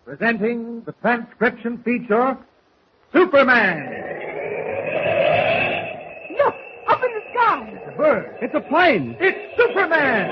presenting the transcription feature, Superman. Look, up in the sky. It's a bird. It's a plane. It's Superman.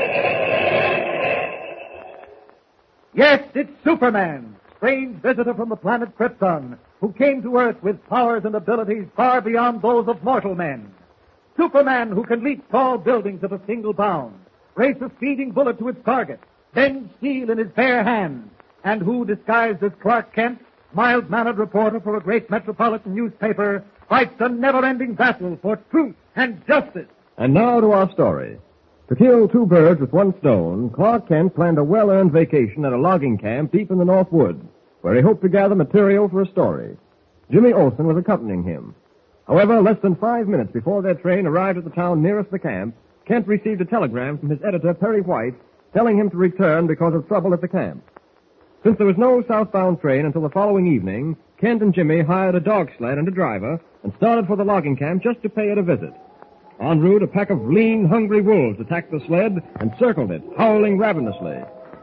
Yes, it's Superman, strange visitor from the planet Krypton, who came to Earth with powers and abilities far beyond those of mortal men. Superman, who can leap tall buildings at a single bound, race a speeding bullet to its target, bend steel in his bare hands, and who, disguised as Clark Kent, mild-mannered reporter for a great metropolitan newspaper, fights a never-ending battle for truth and justice. And now to our story. To kill two birds with one stone, Clark Kent planned a well-earned vacation at a logging camp deep in the North Woods, where he hoped to gather material for a story. Jimmy Olsen was accompanying him. However, less than 5 minutes before their train arrived at the town nearest the camp, Kent received a telegram from his editor, Perry White, telling him to return because of trouble at the camp. Since there was no southbound train until the following evening, Kent and Jimmy hired a dog sled and a driver and started for the logging camp just to pay it a visit. En route, a pack of lean, hungry wolves attacked the sled and circled it, howling ravenously.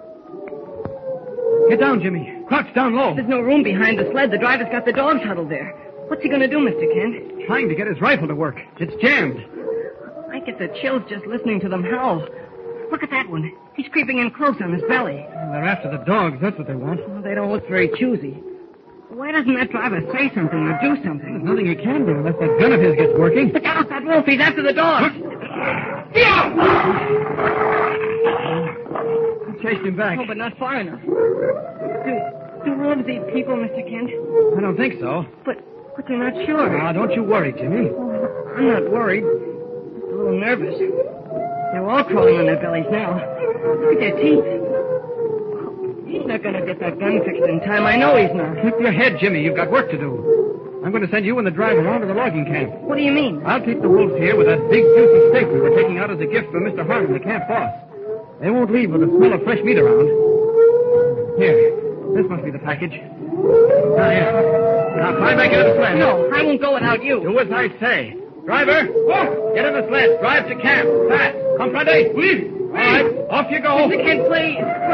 Get down, Jimmy. Crouch down low. There's no room behind the sled. The driver's got the dogs huddled there. What's he going to do, Mr. Kent? Trying to get his rifle to work. It's jammed. I get the chills just listening to them howl. Look at that one. He's creeping in close on his belly. They're after the dogs. That's what they want. Well, they don't look very choosy. Why doesn't that driver say something or do something? There's nothing he can do unless that gun of his gets working. Look out, that wolf. He's after the dogs. He chased him back. Oh, but not far enough. Do wolves eat people, Mr. Kent? I don't think so. But you're not sure. Now, don't you worry, Jimmy. Oh, I'm not worried. Just a little nervous. They're all crawling on their bellies now. Look at their teeth. He's not going to get that gun fixed in time. I know he's not. Keep your head, Jimmy. You've got work to do. I'm going to send you and the driver on to the logging camp. What do you mean? I'll keep the wolves here with that big, juicy steak we were taking out as a gift for Mr. Harmon, the camp boss. They won't leave with the smell of fresh meat around. Here, this must be the package. Now climb back into the sled. No, I won't go without you. Do as I say. Driver, get in the sled. Drive to camp. Fast. Comprende? Oui. All right, off you go. Mr. Kent, please.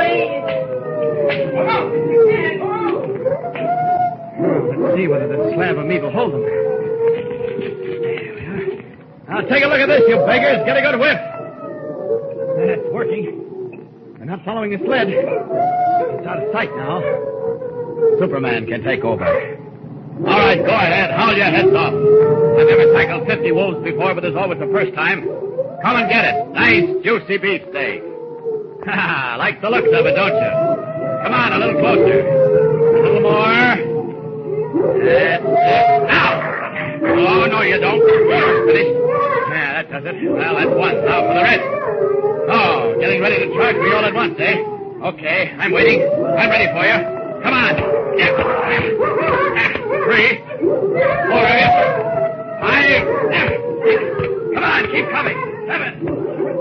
Let's see whether this slab of meat will hold them. There we are. Now take a look at this, you beggars. Get a good whiff. That's working. They're not following the sled. It's out of sight now. Superman can take over. All right, go ahead. Howl your heads off. I've never tackled 50 wolves before, but it's always the first time. Come and get it. Nice, juicy beefsteak. Ha! Like the looks of it, don't you? Come on, a little closer. A little more. That's it. Now! Oh, no, you don't. Finished. Yeah, that does it. Well, that's one. Now for the rest. Oh, getting ready to charge me all at once, eh? Okay, I'm waiting. I'm ready for you. Come on. 3, 4, 5. Come on, keep coming. 7.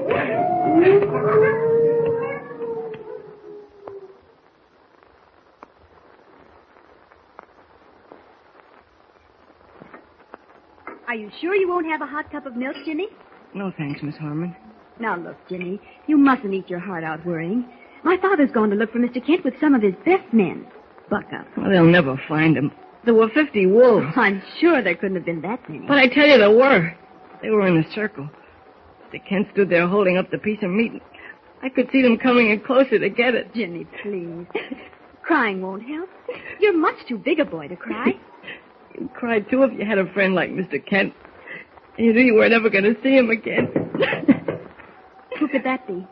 Are you sure you won't have a hot cup of milk, Jimmy? No, thanks, Miss Harmon. Now, look, Jimmy, you mustn't eat your heart out worrying. My father's gone to look for Mr. Kent with some of his best men. Buck up. Well, they'll never find him. There were 50 wolves. I'm sure there couldn't have been that many. But I tell you, there were. They were in a circle. Mr. Kent stood there holding up the piece of meat. I could see them coming in closer to get it. Jimmy, please. Crying won't help. You're much too big a boy to cry. You'd cry, too, if you had a friend like Mr. Kent. And you knew you were never going to see him again. Who could that be?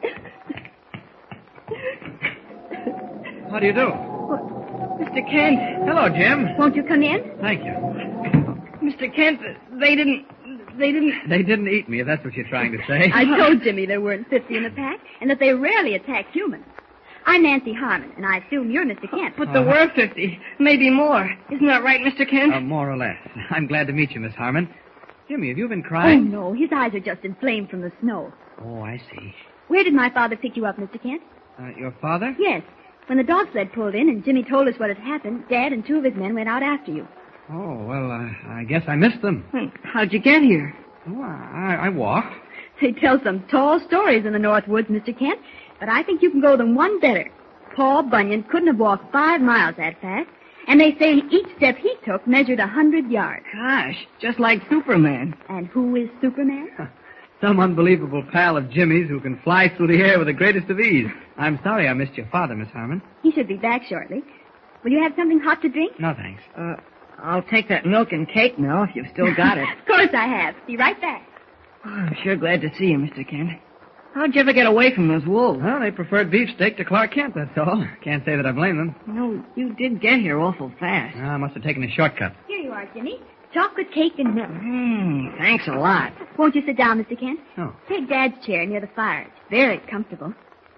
How do you do? Mr. Kent. Hello, Jim. Won't you come in? Thank you. Mr. Kent, they didn't... They didn't eat me, if that's what you're trying to say. I told Jimmy there weren't 50 in the pack, and that they rarely attack humans. I'm Nancy Harmon, and I assume you're Mr. Kent. But there were 50. Maybe more. Isn't that right, Mr. Kent? More or less. I'm glad to meet you, Miss Harmon. Jimmy, have you been Oh, crying? no. His eyes are just inflamed from the snow. Oh, I see. Where did my father pick you up, Mr. Kent? Your father? Yes. When the dog sled pulled in and Jimmy told us what had happened, Dad and 2 of his men went out after you. Oh, well, I guess I missed them. How'd you get here? Oh, I walked. They tell some tall stories in the North Woods, Mr. Kent, but I think you can go them one better. Paul Bunyan couldn't have walked 5 miles that fast, and they say each step he took measured 100 yards. Gosh, just like Superman. And who is Superman? Some unbelievable pal of Jimmy's who can fly through the air with the greatest of ease. I'm sorry I missed your father, Miss Harmon. He should be back shortly. Will you have something hot to drink? No, thanks. I'll take that milk and cake now, if you've still got it. Of course I have. Be right back. Oh, I'm sure glad to see you, Mr. Kent. How'd you ever get away from those wolves? Well, they preferred beefsteak to Clark Kent, that's all. Can't say that I blame them. No, you did get here awful fast. I must have taken a shortcut. Here you are, Jimmy. Chocolate cake and milk. Thanks a lot. Won't you sit down, Mr. Kent? Oh. Take Dad's chair near the fire. It's very comfortable.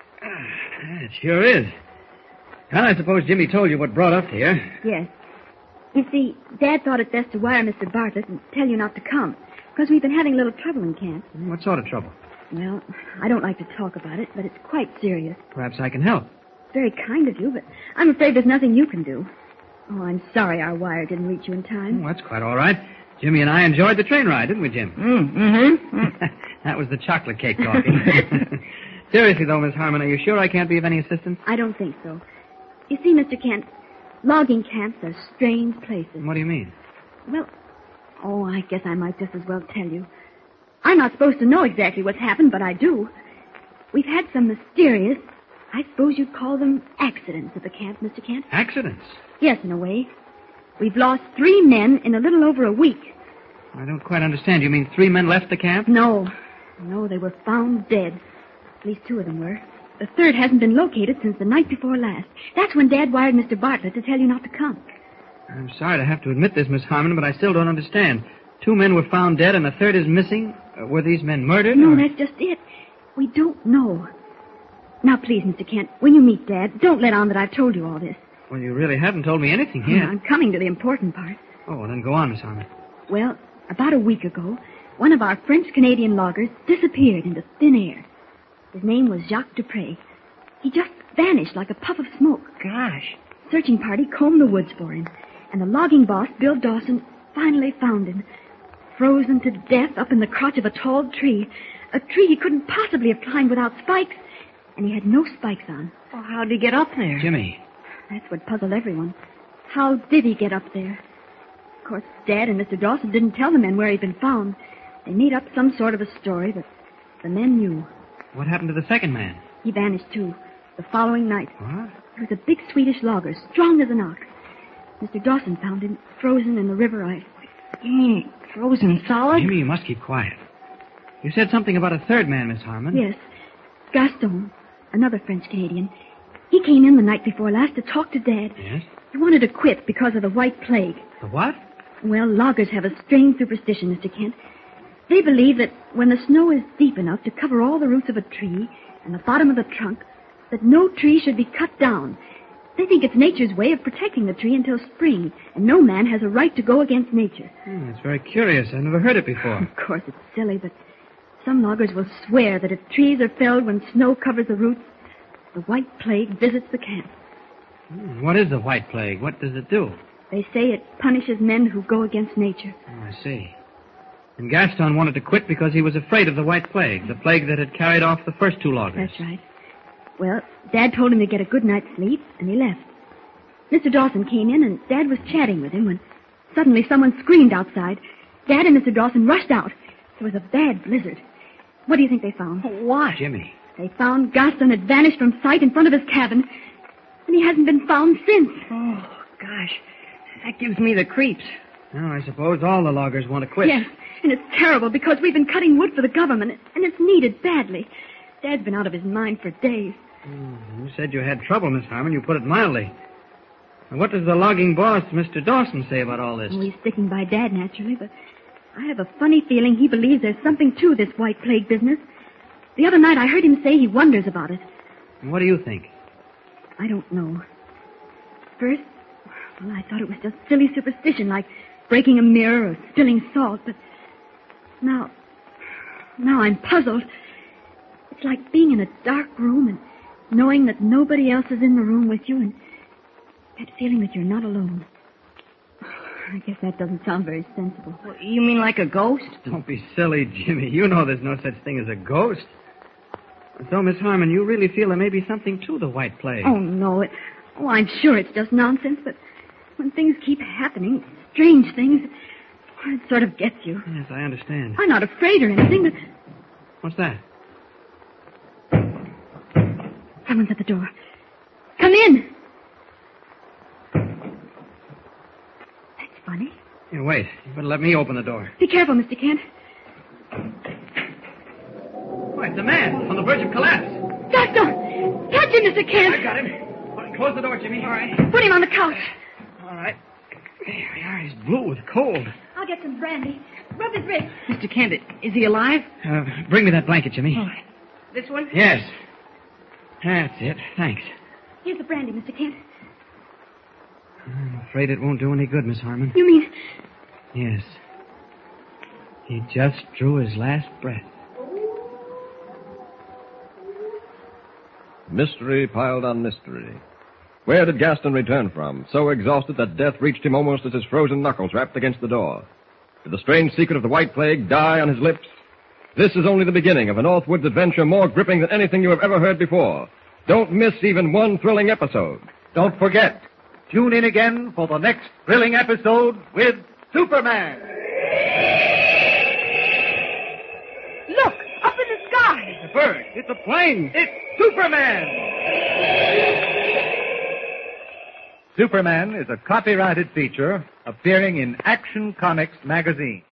It sure is. Well, I suppose Jimmy told you what brought us here. Yes. You see, Dad thought it best to wire Mr. Bartlett and tell you not to come, because we've been having a little trouble in camp. What sort of trouble? Well, I don't like to talk about it, but it's quite serious. Perhaps I can help. It's very kind of you, but I'm afraid there's nothing you can do. Oh, I'm sorry our wire didn't reach you in time. Oh, that's quite all right. Jimmy and I enjoyed the train ride, didn't we, Jim? That was the chocolate cake talking. Seriously, though, Miss Harmon, are you sure I can't be of any assistance? I don't think so. You see, Mr. Kent, logging camps are strange places. What do you mean? Well, I guess I might just as well tell you. I'm not supposed to know exactly what's happened, but I do. We've had some mysterious, I suppose you'd call them accidents at the camp, Mr. Kent. Accidents? Yes, in a way. We've lost 3 men in a little over a week. I don't quite understand. You mean 3 men left the camp? No, they were found dead. At least 2 of them were. The third hasn't been located since the night before last. That's when Dad wired Mr. Bartlett to tell you not to come. I'm sorry to have to admit this, Miss Harmon, but I still don't understand. 2 men were found dead and the third is missing. Were these men murdered? No, that's just it. We don't know. Now, please, Mr. Kent, when you meet Dad, don't let on that I've told you all this. Well, you really haven't told me anything yet. I'm coming to the important part. Oh, well, then go on, Miss Harmon. Well, about a week ago, one of our French-Canadian loggers disappeared into thin air. His name was Jacques Dupre. He just vanished like a puff of smoke. Gosh. Searching party combed the woods for him, and the logging boss, Bill Dawson, finally found him, frozen to death up in the crotch of a tall tree, a tree he couldn't possibly have climbed without spikes, and he had no spikes on. Well, how'd he get up there? Jimmy. That's what puzzled everyone. How did he get up there? Of course, Dad and Mr. Dawson didn't tell the men where he'd been found. They made up some sort of a story, but the men knew. What happened to the second man? He vanished, too, the following night. What? He was a big Swedish logger, strong as an ox. Mr. Dawson found him frozen in the river ice. You mean frozen solid? Jimmy, you must keep quiet. You said something about a third man, Miss Harmon. Yes. Gaston, another French-Canadian. He came in the night before last to talk to Dad. Yes? He wanted to quit because of the white plague. The what? Well, loggers have a strange superstition, Mr. Kent. They believe that when the snow is deep enough to cover all the roots of a tree and the bottom of the trunk, that no tree should be cut down. They think it's nature's way of protecting the tree until spring, and no man has a right to go against nature. It's very curious. I've never heard it before. Of course, it's silly, but some loggers will swear that if trees are felled when snow covers the roots, the white plague visits the camp. What is the white plague? What does it do? They say it punishes men who go against nature. Oh, I see. And Gaston wanted to quit because he was afraid of the white plague, the plague that had carried off the first 2 loggers. That's right. Well, Dad told him to get a good night's sleep, and he left. Mr. Dawson came in, and Dad was chatting with him when suddenly someone screamed outside. Dad and Mr. Dawson rushed out. There was a bad blizzard. What do you think they found? What? Jimmy. They found Gaston had vanished from sight in front of his cabin, and he hasn't been found since. Oh, gosh. That gives me the creeps. Well, I suppose all the loggers want to quit. Yes, and it's terrible because we've been cutting wood for the government, and it's needed badly. Dad's been out of his mind for days. You said you had trouble, Miss Harmon. You put it mildly. And what does the logging boss, Mr. Dawson, say about all this? Well, he's sticking by Dad, naturally, but I have a funny feeling he believes there's something to this white plague business. The other night I heard him say he wonders about it. And what do you think? I don't know. First, well, I thought it was just silly superstition, like breaking a mirror or spilling salt, but now I'm puzzled. It's like being in a dark room and knowing that nobody else is in the room with you and that feeling that you're not alone. I guess that doesn't sound very sensible. Well, you mean like a ghost? Don't be silly, Jimmy. You know there's no such thing as a ghost. So, Miss Harmon, you really feel there may be something to the white plague? Oh, no. I'm sure it's just nonsense, but when things keep happening, strange things, it sort of gets you. Yes, I understand. I'm not afraid or anything, but What's that? someone's at the door. Come in. That's funny. Here, wait. You better let me open the door. Be careful, Mr. Kent. Why, it's a man on the verge of collapse. Doctor! Catch him, Mr. Kent! I got him. Close the door, Jimmy. All right. Put him on the couch. All right. There we are. He's blue with cold. I'll get some brandy. Rub his wrist. Mr. Kent, is he alive? Bring me that blanket, Jimmy. Oh, this one? Yes. That's it. Thanks. Here's the brandy, Mr. Kent. I'm afraid it won't do any good, Miss Harmon. You mean... Yes. He just drew his last breath. Mystery piled on mystery. Where did Gaston return from, so exhausted that death reached him almost as his frozen knuckles rapped against the door? Did the strange secret of the White Plague die on his lips? This is only the beginning of a Northwoods adventure more gripping than anything you have ever heard before. Don't miss even one thrilling episode. Don't forget, tune in again for the next thrilling episode with Superman. Look, up in the sky. It's a bird. It's a plane. It's Superman! Superman is a copyrighted feature appearing in Action Comics magazine.